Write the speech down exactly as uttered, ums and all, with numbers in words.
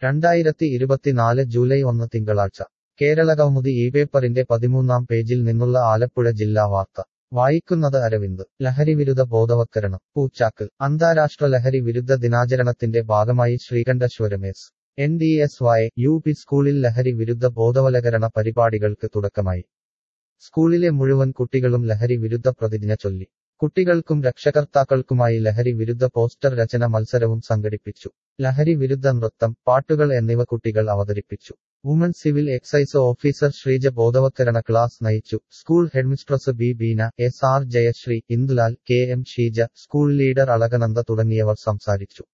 രണ്ടായിരത്തി ഇരുപത്തിനാല് ജൂലൈ ഒന്ന് തിങ്കളാഴ്ച കേരളകൗമുദി ഈ പേപ്പറിന്റെ പതിമൂന്നാം പേജിൽ നിന്നുള്ള ആലപ്പുഴ ജില്ലാ വാർത്ത വായിക്കുന്നത് അരവിന്ദ്. ലഹരിവിരുദ്ധ ബോധവത്കരണം പൂച്ചാക്കൽ. അന്താരാഷ്ട്ര ലഹരി വിരുദ്ധ ദിനാചരണത്തിന്റെ ഭാഗമായി Sreekanteswaram S N D S Y U P സ്കൂളിൽ ലഹരി വിരുദ്ധ ബോധവൽക്കരണ പരിപാടികൾക്ക് തുടക്കമായി. സ്കൂളിലെ മുഴുവൻ കുട്ടികളും ലഹരി വിരുദ്ധ പ്രതിജ്ഞ ചൊല്ലി. കുട്ടികൾക്കും രക്ഷകർത്താക്കൾക്കുമായി ലഹരി വിരുദ്ധ പോസ്റ്റർ രചന മത്സരവും സംഘടിപ്പിച്ചു. ലഹരി വിരുദ്ധ നൃത്തം, പാട്ടുകൾ എന്നിവ കുട്ടികൾ അവതരിപ്പിച്ചു. Woman civil excise officer Sreeja ബോധവത്കരണ ക്ലാസ് നയിച്ചു. School headmistress B Beena, S R Jayasree, Indulal, K M Sheeja, school leader Alakananda തുടങ്ങിയവർ സംസാരിച്ചു.